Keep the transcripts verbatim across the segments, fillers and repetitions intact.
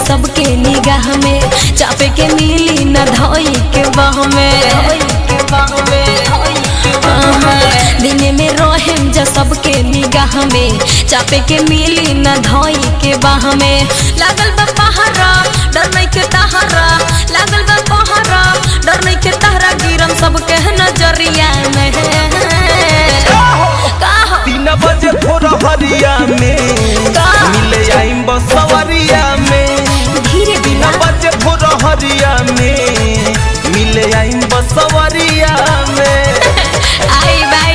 सबके निगाह में, चापे के मिली न धोई के बाह में। दिन में रहेम जा सबके निगाह में, चापे के मिली न धोई के बाह में। लागल बा पहरा डर नहीं के तहरा, लागल बा पहरा डर नहीं के तहरा, गिरम सबके नजरिया में। तीन बजे भोर हरिया में मिले आइम बसवरिया में, धीरे तीन बजे भोर हरिया में मिले आइम बसवरिया में। आई बाई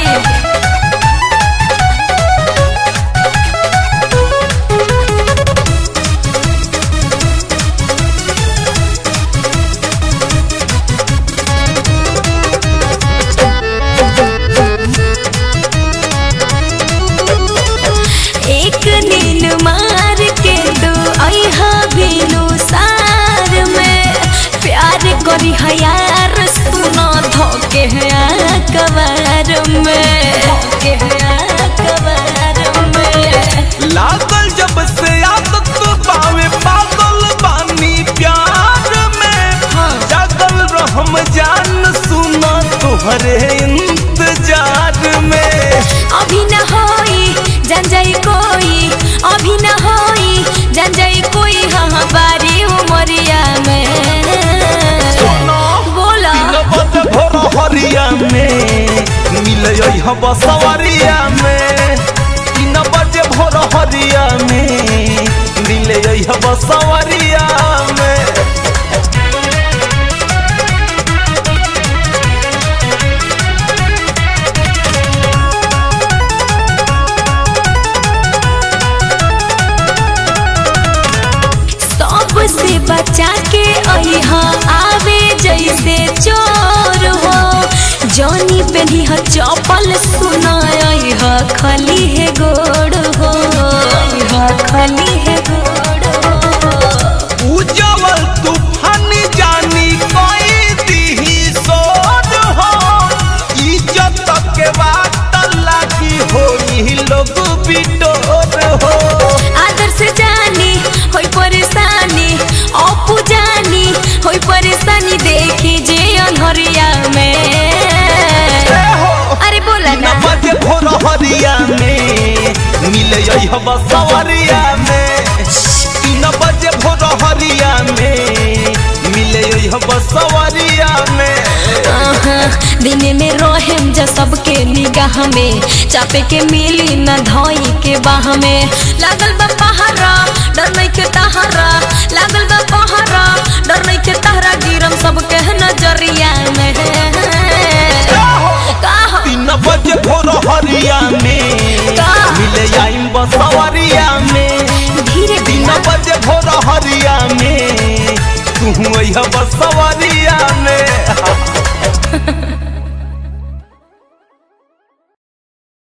एक नीन मार के दो अहा बिनु सार में, प्यार करी हयार सुनो धोके है कवार में, धोके है कवार में। लागल जब से आदत पावे पागल बानी प्यार में, जागल रहम जान सुना तोहरे इंतजार में। अभी न होई जान जाई कोई, अभी न होई जान जाई कोई, हाँ बारी उमरिया में। बोला तीन बजे भोर हरिया में मिले हम बसवरिया में, तीन बजे भोर हरिया में मिले हम बसवरिया में। से बचा के अहा आवे जैसे चोर हो, जौनी पेनी ह चपल सुनाई ह खली है गोड़ हो, खली है गोड़ हो। उजवल तूफान जानी कोई दी सोड हो, इज्जत के बात लागी होई लोग बिटोर हो। आदर से जानी होई परेशानी, अपू जानी होई परेशानी, देखी जे अनहरिया में। अरे बोला ना बजे भोर हरिया में मिले हम बसवरिया में, तीन बजे भोर हरिया में मिले हम बसवरिया में। दिन में रहेम जा सबके निगाह में, चापे के मिली न धोई के बाह में। लागल बा पहरा डर नहीं के तहरा, लागल बा पहरा डर नहीं के तहरा, गिरम सबके नजरिया में। तीन बजे भोर हरिया